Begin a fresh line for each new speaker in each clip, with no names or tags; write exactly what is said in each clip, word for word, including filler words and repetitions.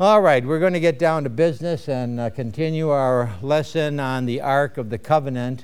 All right, we're going to get down to business and uh, continue our lesson on the Ark of the Covenant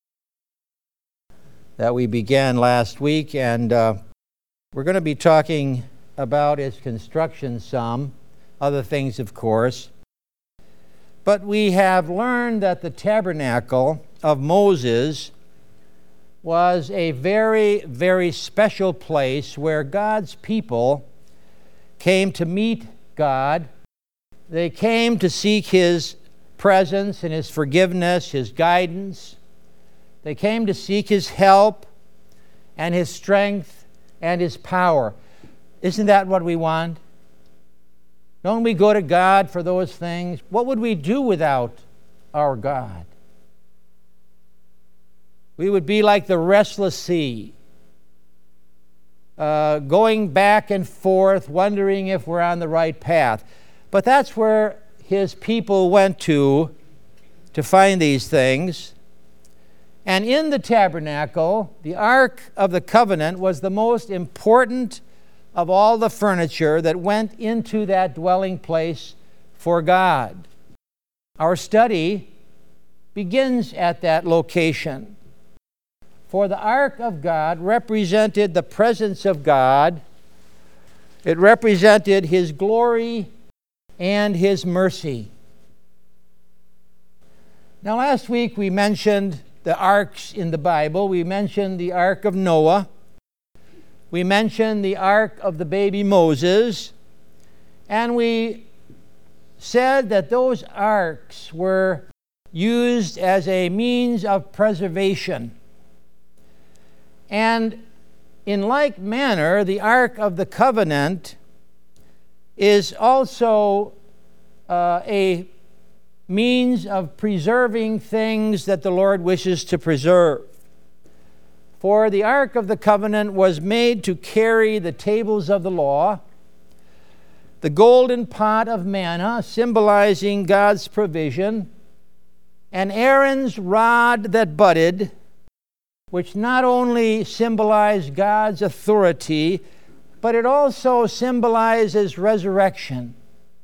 that we began last week, and uh, we're going to be talking about its construction some, other things of course. But we have learned that the tabernacle of Moses was a very, very special place where God's people came to meet God. They came to seek His presence and His forgiveness, His guidance. They came to seek His help and His strength and His power. Isn't that what we want? Don't we go to God for those things? What would we do without our God? We would be like the restless sea, uh, going back and forth, wondering if we're on the right path. But that's where His people went to to find these things. And in the tabernacle, the Ark of the Covenant was the most important of all the furniture that went into that dwelling place for God. Our study begins at that location. For the Ark of God represented the presence of God. It represented His glory and His mercy. Now, last week we mentioned the arks in the Bible. We mentioned the Ark of Noah. We mentioned the Ark of the baby Moses. And we said that those arks were used as a means of preservation. And in like manner, the Ark of the Covenant is also uh, a means of preserving things that the Lord wishes to preserve. For the Ark of the Covenant was made to carry the tables of the law, the golden pot of manna, symbolizing God's provision, and Aaron's rod that budded, which not only symbolized God's authority, but it also symbolizes resurrection.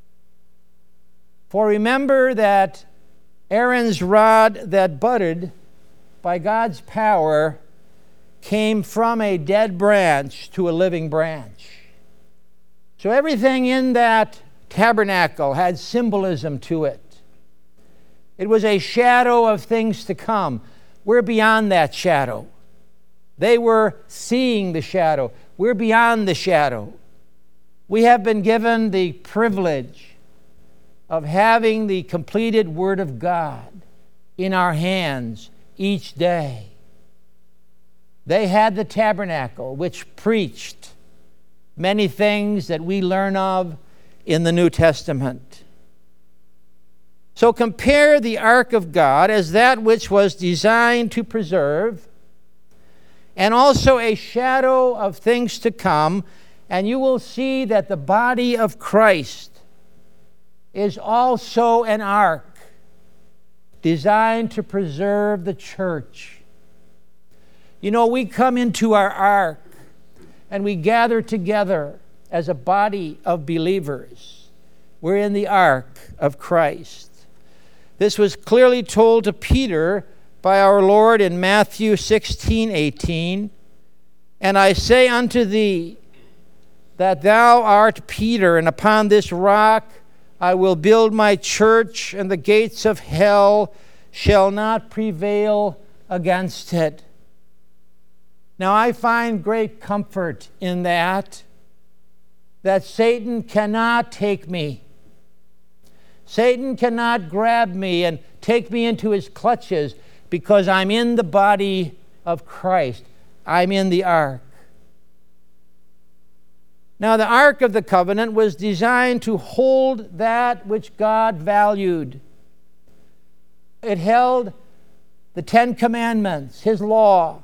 For remember that Aaron's rod that budded by God's power came from a dead branch to a living branch. So everything in that tabernacle had symbolism to it. It was a shadow of things to come. We're beyond that shadow. They were seeing the shadow. We're beyond the shadow. We have been given the privilege of having the completed Word of God in our hands each day. They had the tabernacle, which preached many things that we learn of in the New Testament. So compare the Ark of God as that which was designed to preserve, and also a shadow of things to come, and you will see that the body of Christ is also an ark designed to preserve the church. You know, we come into our ark and we gather together as a body of believers. We're in the ark of Christ. This was clearly told to Peter by our Lord in Matthew sixteen eighteen. And I say unto thee that thou art Peter, and upon this rock I will build my church, and the gates of hell shall not prevail against it. Now I find great comfort in that, that Satan cannot take me. Satan cannot grab me and take me into his clutches because I'm in the body of Christ. I'm in the ark. Now, the Ark of the Covenant was designed to hold that which God valued. It held the Ten Commandments, His law.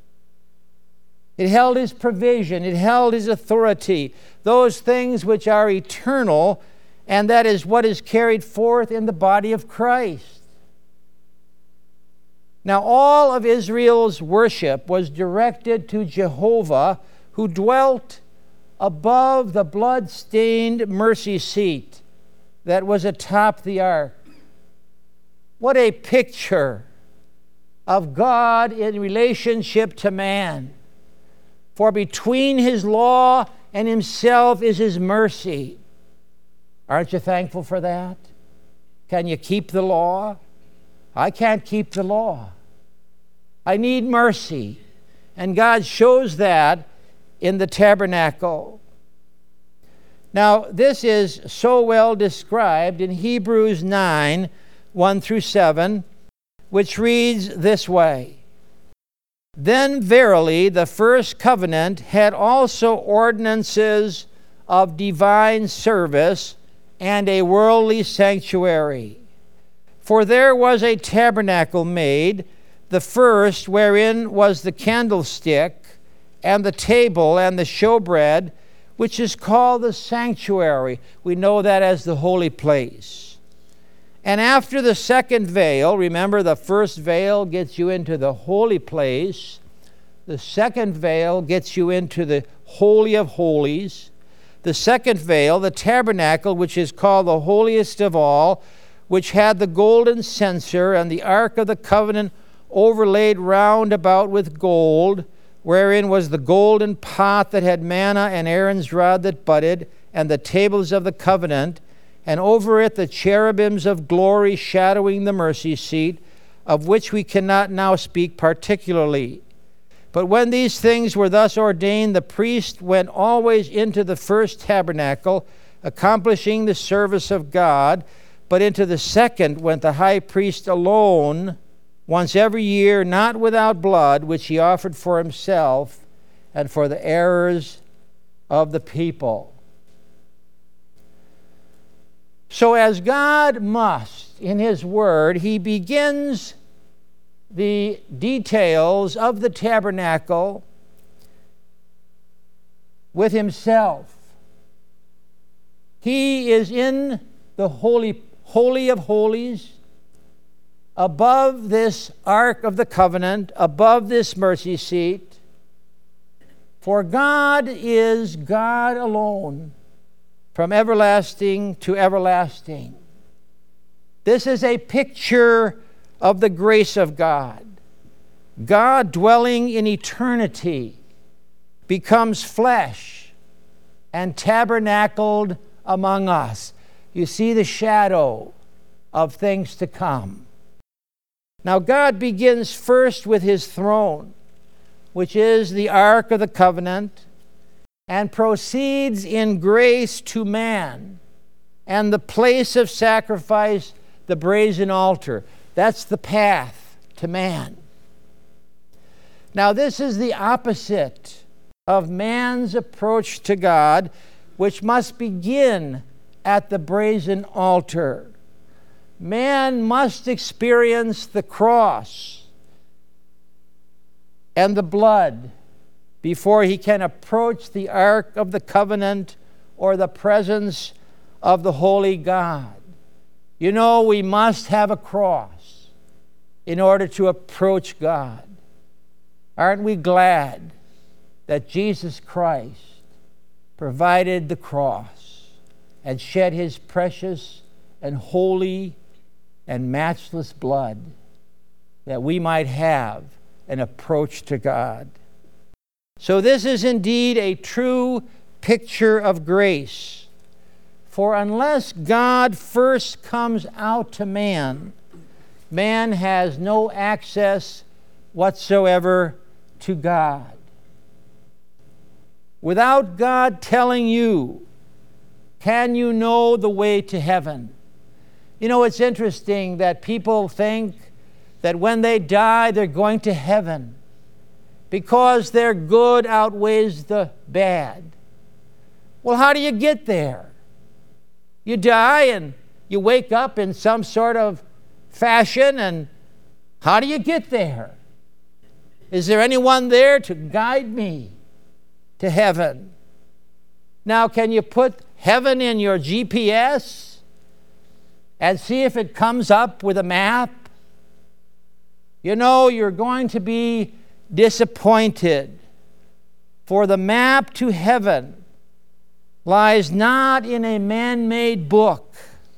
It held His provision. It held His authority. Those things which are eternal, and that is what is carried forth in the body of Christ. Now, all of Israel's worship was directed to Jehovah, who dwelt above the blood-stained mercy seat that was atop the ark. What a picture of God in relationship to man. For between his law and himself is his mercy. Aren't you thankful for that? Can you keep the law? I can't keep the law. I need mercy. And God shows that in the tabernacle. Now, this is so well described in Hebrews nine, one through seven, which reads this way. Then verily the first covenant had also ordinances of divine service and a worldly sanctuary. For there was a tabernacle made, the first wherein was the candlestick, and the table, and the showbread, which is called the sanctuary. We know that as the holy place. And after the second veil, remember the first veil gets you into the holy place. The second veil gets you into the Holy of Holies. The second veil, the tabernacle, which is called the holiest of all, which had the golden censer and the ark of the covenant overlaid round about with gold, wherein was the golden pot that had manna and Aaron's rod that budded, and the tables of the covenant, and over it the cherubims of glory shadowing the mercy seat, of which we cannot now speak particularly. But when these things were thus ordained, the priest went always into the first tabernacle, accomplishing the service of God, but into the second went the high priest alone, once every year, not without blood, which he offered for himself and for the errors of the people. So as God must, in his word, he begins the details of the tabernacle with himself. He is in the holy, holy of holies, above this ark of the covenant, above this mercy seat. For God is God alone, from everlasting to everlasting. This is a picture of the grace of God. God, dwelling in eternity, becomes flesh and tabernacled among us. You see the shadow of things to come. Now, God begins first with his throne, which is the Ark of the Covenant, and proceeds in grace to man, and the place of sacrifice, the brazen altar. That's the path to man. Now, this is the opposite of man's approach to God, which must begin at the brazen altar. Man must experience the cross and the blood before he can approach the Ark of the Covenant or the presence of the Holy God. You know, we must have a cross in order to approach God. Aren't we glad that Jesus Christ provided the cross and shed his precious and holy and matchless blood that we might have an approach to God? So this is indeed a true picture of grace. For unless God first comes out to man, man has no access whatsoever to God. Without God telling you, can you know the way to heaven? You know, it's interesting that people think that when they die, they're going to heaven because their good outweighs the bad. Well, how do you get there? You die and you wake up in some sort of fashion, and how do you get there? Is there anyone there to guide me to heaven? Now, can you put heaven in your G P S and see if it comes up with a map? You know, you're going to be disappointed, for the map to heaven lies not in a man-made book,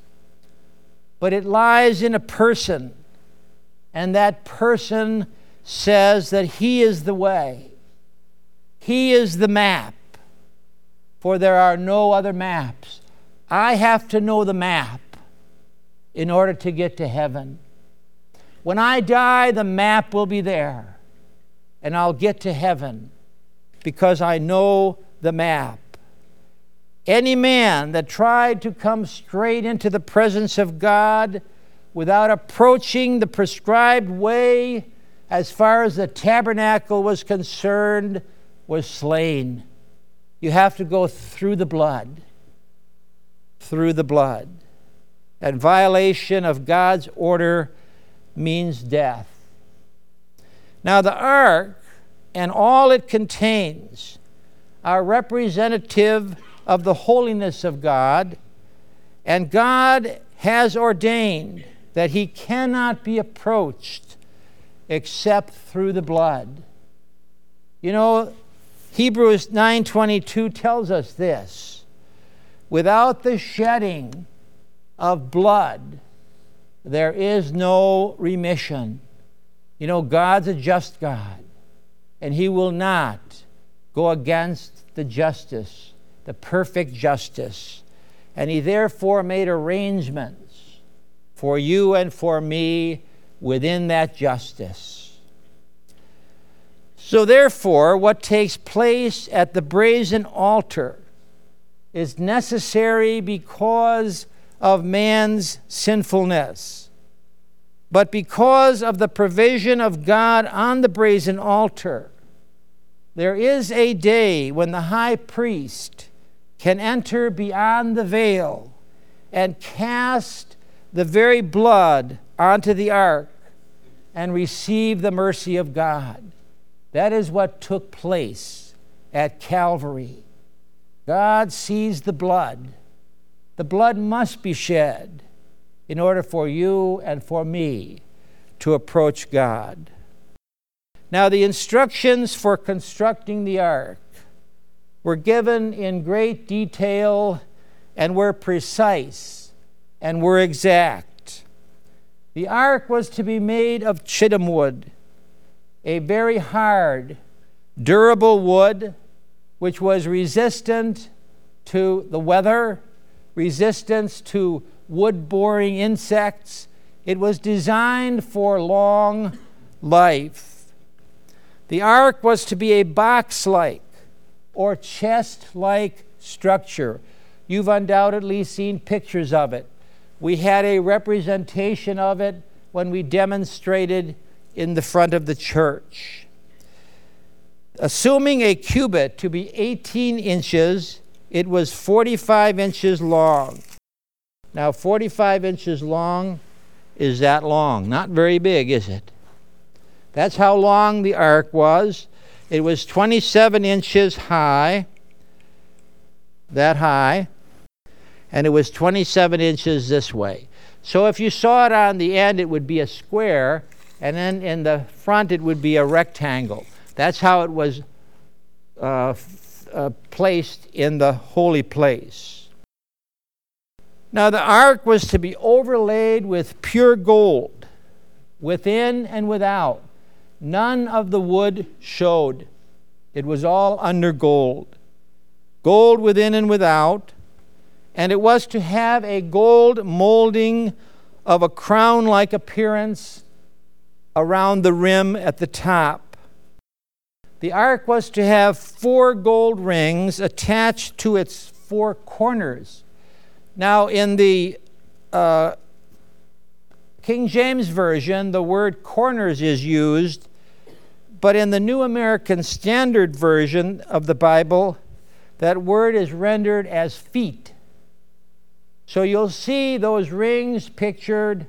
but it lies in a person, and that person says that he is the way. He is the map, for there are no other maps. I have to know the map in order to get to heaven. When I die, the map will be there, and I'll get to heaven because I know the map. Any man that tried to come straight into the presence of God without approaching the prescribed way as far as the tabernacle was concerned was slain. You have to go through the blood. Through the blood. And violation of God's order means death. Now the ark and all it contains are representative of the holiness of God, and God has ordained that he cannot be approached except through the blood. You know, Hebrews nine twenty-two tells us this: without the shedding of blood, there is no remission. You know, God's a just God, and he will not go against the justice, the perfect justice. And he therefore made arrangements for you and for me within that justice. So therefore, what takes place at the brazen altar is necessary because of man's sinfulness. But because of the provision of God on the brazen altar, there is a day when the high priest can enter beyond the veil and cast the very blood onto the ark and receive the mercy of God. That is what took place at Calvary. God sees the blood. The blood must be shed in order for you and for me to approach God. Now, the instructions for constructing the ark were given in great detail and were precise and were exact. The ark was to be made of shittim wood, a very hard, durable wood which was resistant to the weather, resistance to wood-boring insects. It was designed for long life. The ark was to be a box-like or chest-like structure. You've undoubtedly seen pictures of it. We had a representation of it when we demonstrated in the front of the church. Assuming a cubit to be eighteen inches, it was forty-five inches long. Now, forty-five inches long is that long. Not very big, is it? That's how long the ark was. It was twenty-seven inches high, that high, and it was twenty-seven inches this way. So if you saw it on the end, it would be a square, and then in the front, it would be a rectangle. That's how it was uh, f- uh, placed in the holy place. Now, the ark was to be overlaid with pure gold, within and without. None of the wood showed. It was all under gold. Gold within and without. And it was to have a gold molding of a crown-like appearance around the rim at the top. The ark was to have four gold rings attached to its four corners. Now, in the uh, King James Version, the word corners is used, but in the New American Standard Version of the Bible, that word is rendered as feet. So you'll see those rings pictured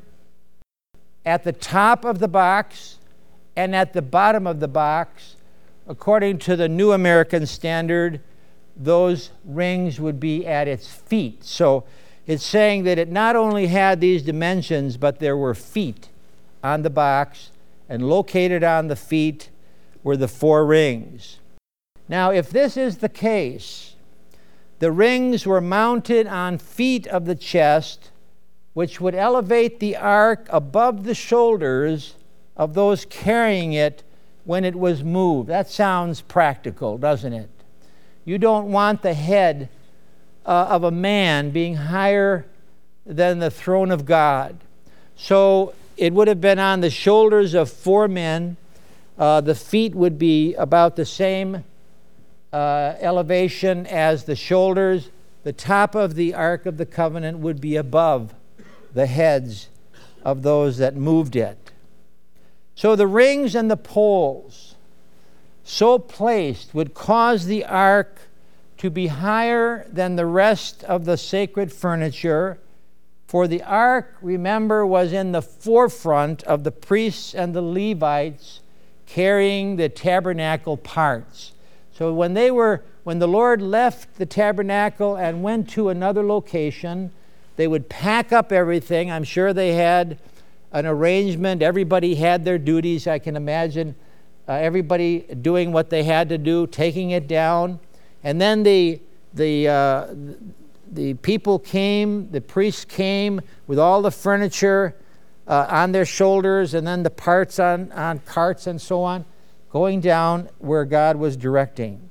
at the top of the box and at the bottom of the box. According to the New American Standard, those rings would be at its feet. So it's saying that it not only had these dimensions, but there were feet on the box, and located on the feet were the four rings. Now, if this is the case, the rings were mounted on feet of the chest which would elevate the ark above the shoulders of those carrying it when it was moved. That sounds practical, doesn't it? You don't want the head uh, of a man being higher than the throne of God. So it would have been on the shoulders of four men. Uh, the feet would be about the same uh, elevation as the shoulders. The top of the Ark of the Covenant would be above the heads of those that moved it. So the rings and the poles, so placed, would cause the ark to be higher than the rest of the sacred furniture. For the ark, remember, was in the forefront of the priests and the Levites carrying the tabernacle parts. So when they were, when the Lord left the tabernacle and went to another location, they would pack up everything. I'm sure they had an arrangement. Everybody had their duties. I can imagine uh, everybody doing what they had to do, taking it down. And then the the uh, the people came, the priests came with all the furniture uh, on their shoulders, and then the parts on, on carts and so on, going down where God was directing.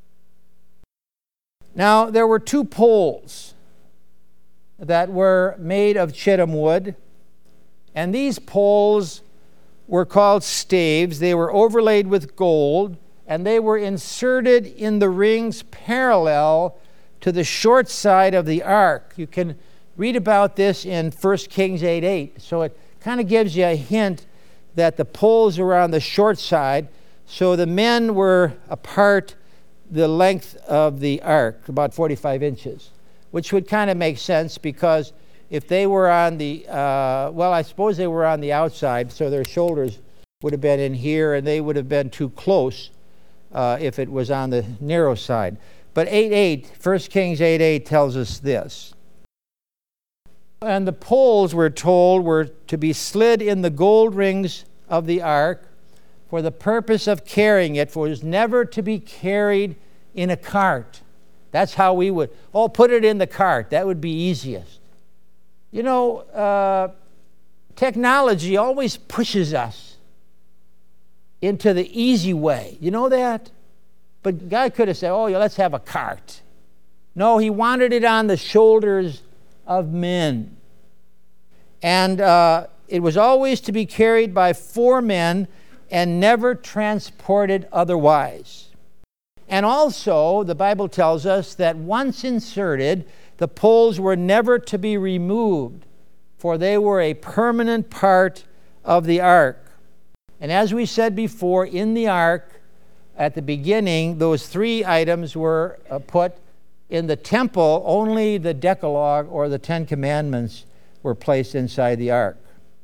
Now, there were two poles that were made of shittim wood, and these poles were called staves. They were overlaid with gold, and they were inserted in the rings parallel to the short side of the ark. You can read about this in First Kings eight eight. So it kind of gives you a hint that the poles were on the short side, so the men were apart the length of the ark, about forty-five inches, which would kind of make sense because if they were on the, uh, well, I suppose they were on the outside, so their shoulders would have been in here, and they would have been too close uh, if it was on the narrow side. But eight eight, First Kings eight eight tells us this. And the poles, we're told, were to be slid in the gold rings of the ark for the purpose of carrying it, for it was never to be carried in a cart. That's how we would, oh, put it in the cart. That would be easiest. You know, uh, technology always pushes us into the easy way. You know that? But God could have said, oh, yeah, let's have a cart. No, he wanted it on the shoulders of men. And uh, it was always to be carried by four men and never transported otherwise. And also, the Bible tells us that once inserted, the poles were never to be removed, for they were a permanent part of the ark. And as we said before, in the ark, at the beginning, those three items were uh, put in the temple. Only the Decalogue, or the Ten Commandments, were placed inside the ark.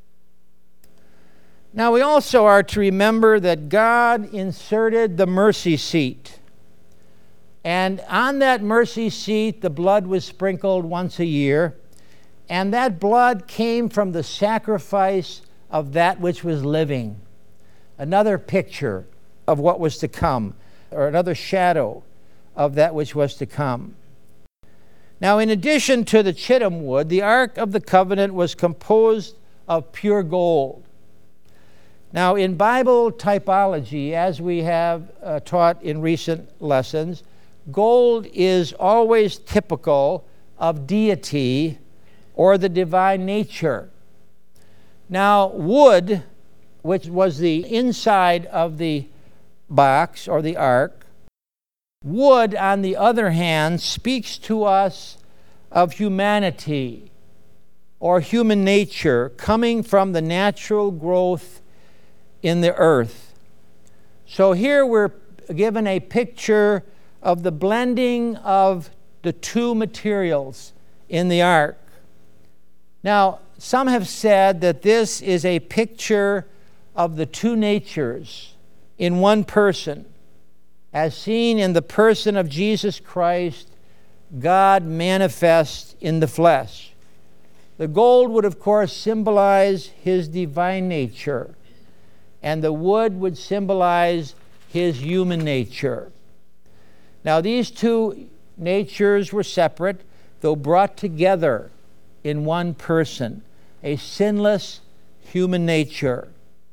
Now, we also are to remember that God inserted the mercy seat. And on that mercy seat, the blood was sprinkled once a year. And that blood came from the sacrifice of that which was living. Another picture of what was to come, or another shadow of that which was to come. Now, in addition to the shittim wood, the Ark of the Covenant was composed of pure gold. Now, in Bible typology, as we have uh, taught in recent lessons, gold is always typical of deity or the divine nature. Now, wood, which was the inside of the box or the ark, wood, on the other hand, speaks to us of humanity or human nature coming from the natural growth in the earth. So here we're given a picture of the blending of the two materials in the ark. Now, some have said that this is a picture of the two natures in one person, as seen in the person of Jesus Christ, God manifest in the flesh. The gold would, of course, symbolize his divine nature, and the wood would symbolize his human nature. Now, these two natures were separate, though brought together in one person, a sinless human nature.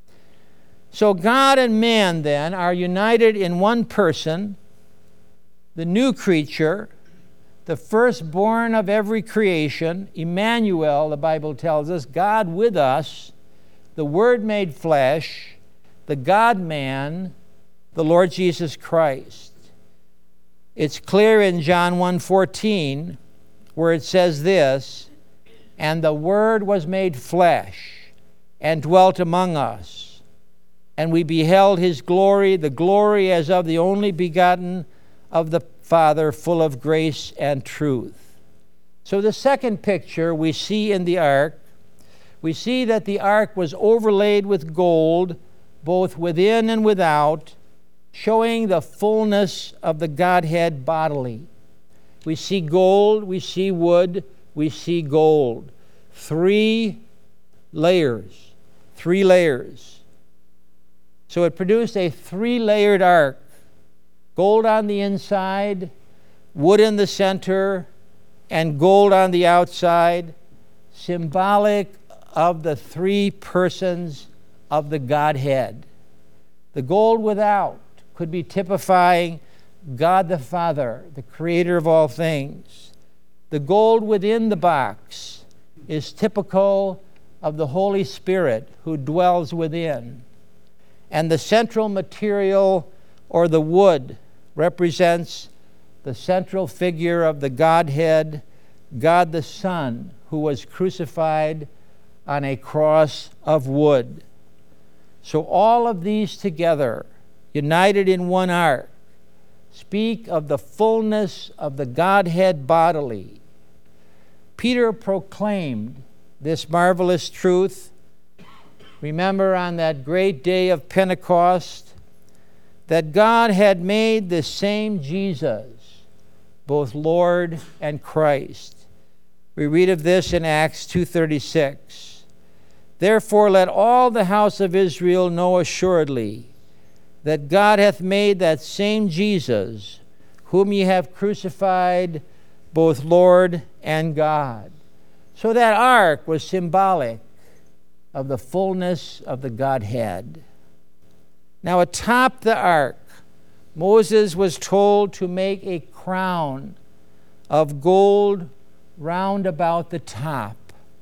So God and man then are united in one person, the new creature, the firstborn of every creation, Emmanuel, the Bible tells us, God with us, the Word made flesh, the God-man, the Lord Jesus Christ. It's clear in John one fourteen where it says this, "And the Word was made flesh and dwelt among us, and we beheld his glory, the glory as of the only begotten of the Father, full of grace and truth." So the second picture we see in the ark, we see that the ark was overlaid with gold, both within and without, showing the fullness of the Godhead bodily. We see gold, we see wood, we see gold. Three layers. Three layers. So it produced a three-layered ark. Gold on the inside, wood in the center, and gold on the outside, symbolic of the three persons of the Godhead. The gold without could be typifying God the Father, the creator of all things. The gold within the box is typical of the Holy Spirit who dwells within. And the central material, or the wood, represents the central figure of the Godhead, God the Son, who was crucified on a cross of wood. So all of these together, united in one ark, speak of the fullness of the Godhead bodily. Peter proclaimed this marvelous truth. Remember on that great day of Pentecost, that God had made the same Jesus, both Lord and Christ. We read of this in Acts two thirty-six. "Therefore let all the house of Israel know assuredly that God hath made that same Jesus, whom ye have crucified, both Lord and God." So that ark was symbolic of the fullness of the Godhead. Now atop the ark, Moses was told to make a crown of gold round about the top.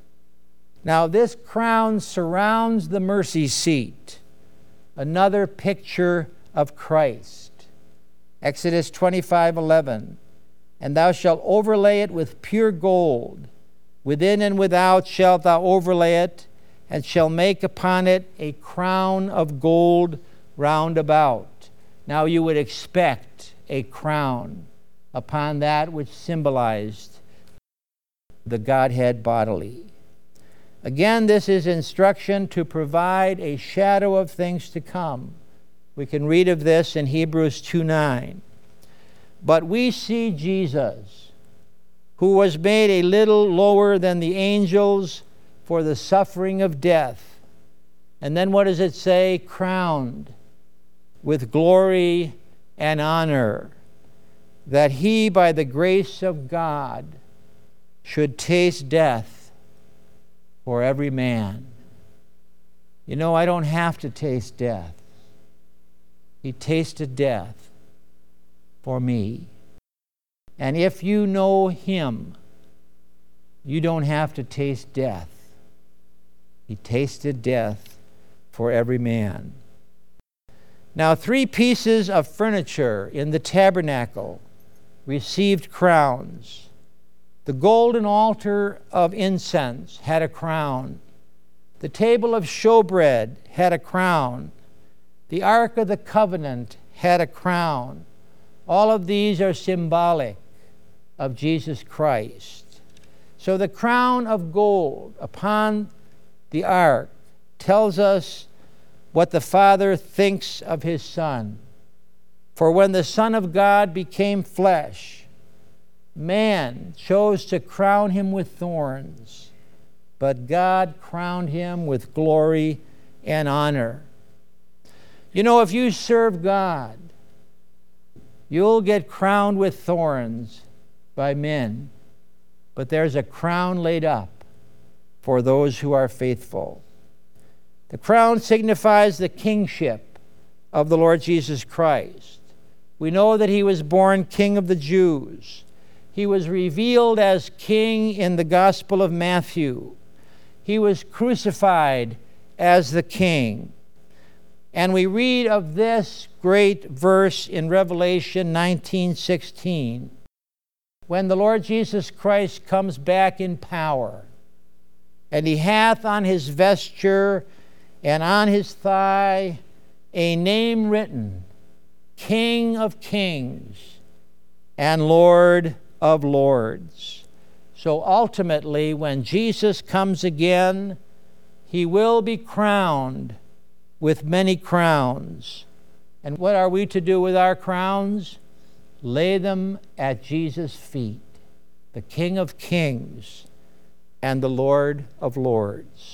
Now this crown surrounds the mercy seat, another picture of Christ. Exodus twenty-five eleven, "And thou shalt overlay it with pure gold. Within and without shalt thou overlay it, and shall make upon it a crown of gold round about." Now you would expect a crown upon that which symbolized the Godhead bodily. Again, this is instruction to provide a shadow of things to come. We can read of this in Hebrews two nine. "But we see Jesus, who was made a little lower than the angels for the suffering of death." And then what does it say? "Crowned with glory and honor, that he by the grace of God should taste death for every man." You know, I don't have to taste death. He tasted death for me. And if you know him, you don't have to taste death. He tasted death for every man. Now, three pieces of furniture in the tabernacle received crowns. The golden altar of incense had a crown. The table of showbread had a crown. The Ark of the Covenant had a crown. All of these are symbolic of Jesus Christ. So the crown of gold upon the ark tells us what the Father thinks of his Son. For when the Son of God became flesh, man chose to crown him with thorns, but God crowned him with glory and honor. You know, if you serve God, you'll get crowned with thorns by men, but there's a crown laid up for those who are faithful. The crown signifies the kingship of the Lord Jesus Christ. We know that he was born King of the Jews. He was revealed as king in the Gospel of Matthew. He was crucified as the king. And we read of this great verse in Revelation nineteen sixteen, when the Lord Jesus Christ comes back in power, and he hath on his vesture and on his thigh a name written, King of Kings and Lord of Lords. So ultimately, when Jesus comes again, he will be crowned with many crowns. And what are we to do with our crowns? Lay them at Jesus' feet, the King of Kings and the Lord of Lords.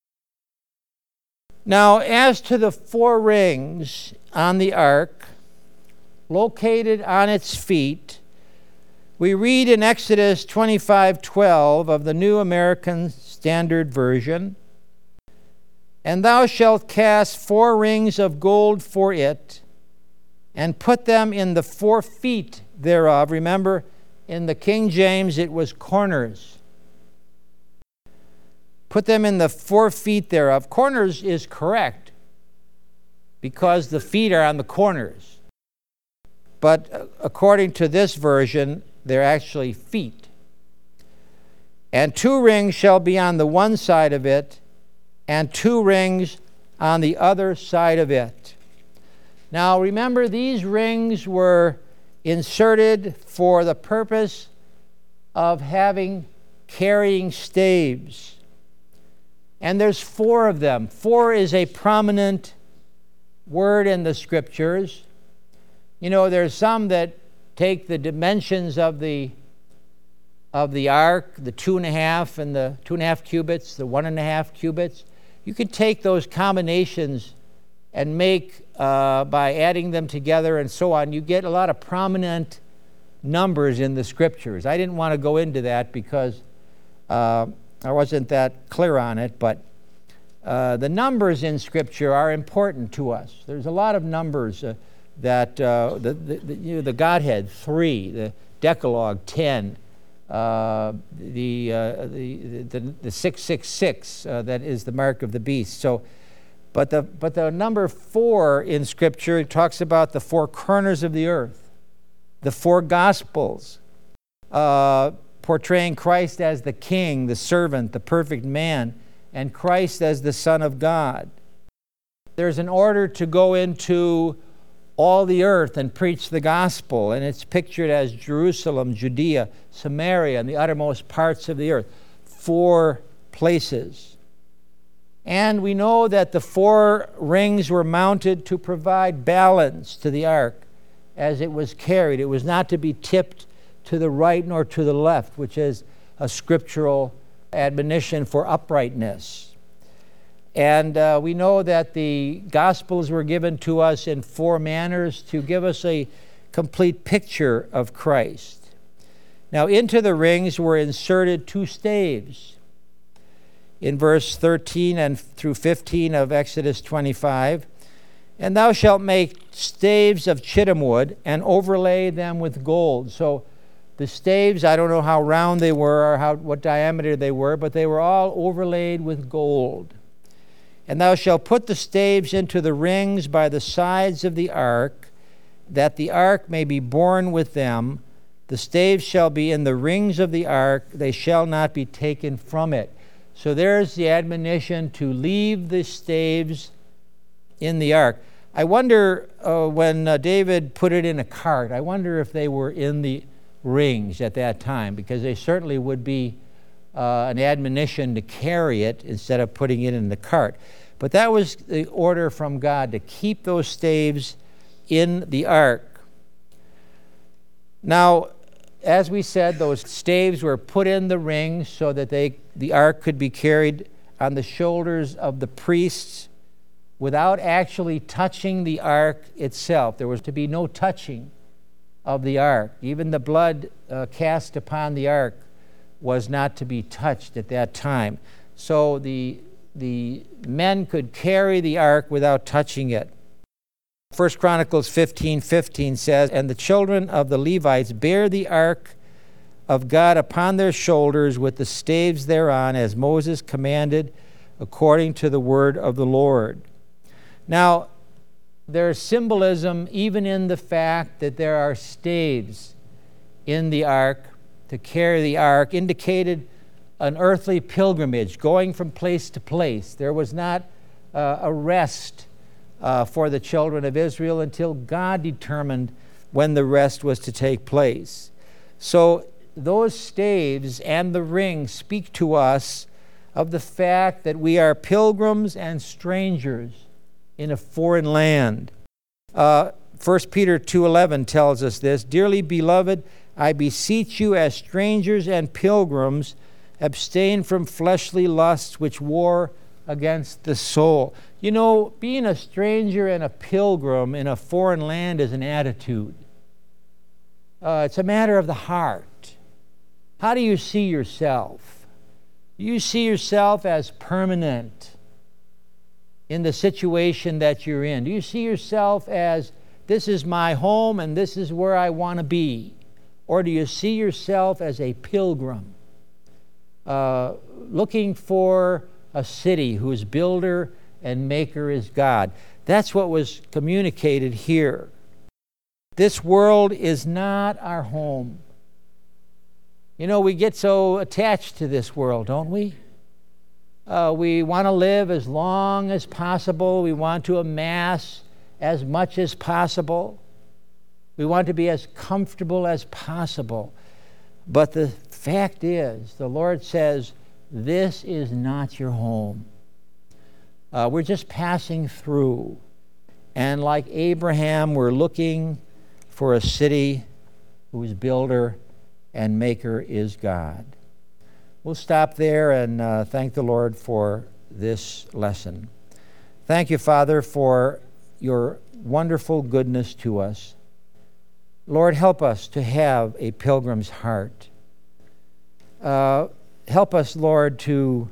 Now, as to the four rings on the ark, located on its feet, we read in Exodus twenty-five twelve of the New American Standard Version, "And thou shalt cast four rings of gold for it, and put them in the four feet thereof." Remember, in the King James it was corners. Put them in the four feet thereof. Corners is correct, because the feet are on the corners. But according to this version, they're actually feet. "And two rings shall be on the one side of it, and two rings on the other side of it." Now remember, these rings were inserted for the purpose of having carrying staves. And there's four of them. Four is a prominent word in the scriptures. You know, there's some that take the dimensions of the of the ark, the two and a half and the two and a half cubits, the one and a half cubits. You can take those combinations and make, uh, by adding them together and so on, you get a lot of prominent numbers in the scriptures. I didn't want to go into that because uh, I wasn't that clear on it, but uh, the numbers in Scripture are important to us. There's a lot of numbers uh, that, uh, the, the, the, you know, the Godhead, three, the Decalogue, ten, uh, the, uh, the, the, the six six six, uh, that is the mark of the beast. So, but the, but the number four in Scripture talks about the four corners of the earth, the four Gospels, uh, portraying Christ as the king, the servant, the perfect man, and Christ as the Son of God. There's an order to go into all the earth and preach the gospel, and it's pictured as Jerusalem, Judea, Samaria, and the uttermost parts of the earth. Four places. And we know that the four rings were mounted to provide balance to the ark as it was carried. It was not to be tipped to the right nor to the left, which is a scriptural admonition for uprightness. And uh, we know that the Gospels were given to us in four manners to give us a complete picture of Christ. Now, into the rings were inserted two staves. In verse thirteen and through fifteen of Exodus twenty-five, "And thou shalt make staves of shittim wood, and overlay them with gold." So the staves, I don't know how round they were or how what diameter they were, but they were all overlaid with gold. "And thou shalt put the staves into the rings by the sides of the ark, that the ark may be borne with them. The staves shall be in the rings of the ark, they shall not be taken from it." So there's the admonition to leave the staves in the ark. I wonder, uh, when uh, David put it in a cart, I wonder if they were in the rings at that time, because they certainly would be uh, an admonition to carry it instead of putting it in the cart. But that was the order from God, to keep those staves in the ark. Now, as we said, those staves were put in the rings so that they, the ark could be carried on the shoulders of the priests without actually touching the ark itself. There was to be no touching of the ark. Even the blood uh, cast upon the ark was not to be touched at that time. so the, the men could carry the ark without touching it. First Chronicles fifteen fifteen says, "And the children of the Levites bear the ark of God upon their shoulders with the staves thereon, as Moses commanded, according to the word of the Lord." Now, there's symbolism even in the fact that there are staves in the ark to carry the ark, indicated an earthly pilgrimage, going from place to place. There was not uh, a rest uh, for the children of Israel until God determined when the rest was to take place. So those staves and the ring speak to us of the fact that we are pilgrims and strangers in a foreign land. Uh, First Peter two eleven tells us this, "Dearly beloved, I beseech you as strangers and pilgrims, abstain from fleshly lusts which war against the soul." You know, being a stranger and a pilgrim in a foreign land is an attitude. Uh, it's a matter of the heart. How do you see yourself? Do you see yourself as permanent in the situation that you're in? Do you see yourself as, this is my home and this is where I want to be? Or do you see yourself as a pilgrim, uh, looking for a city whose builder and maker is God? That's what was communicated here. This world is not our home. You know, we get so attached to this world, don't we? Uh, we want to live as long as possible. We want to amass as much as possible. We want to be as comfortable as possible. But the fact is, the Lord says, this is not your home. Uh, we're just passing through. And like Abraham, we're looking for a city whose builder and maker is God. We'll stop there and uh, thank the Lord for this lesson. Thank you, Father, for your wonderful goodness to us. Lord, help us to have a pilgrim's heart. Uh, help us, Lord, to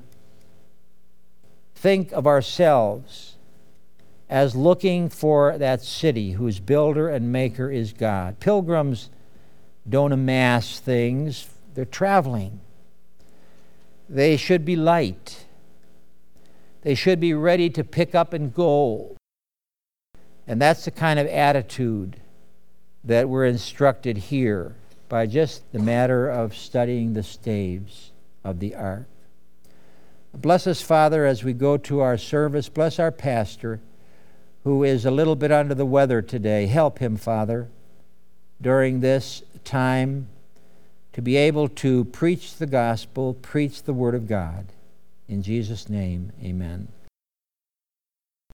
think of ourselves as looking for that city whose builder and maker is God. Pilgrims don't amass things, they're traveling. They should be light. They should be ready to pick up and go. And that's the kind of attitude that we're instructed here by just the matter of studying the staves of the ark. Bless us, Father, as we go to our service. Bless our pastor, who is a little bit under the weather today. Help him, Father, during this time to be able to preach the gospel, preach the word of God. In Jesus' name, amen.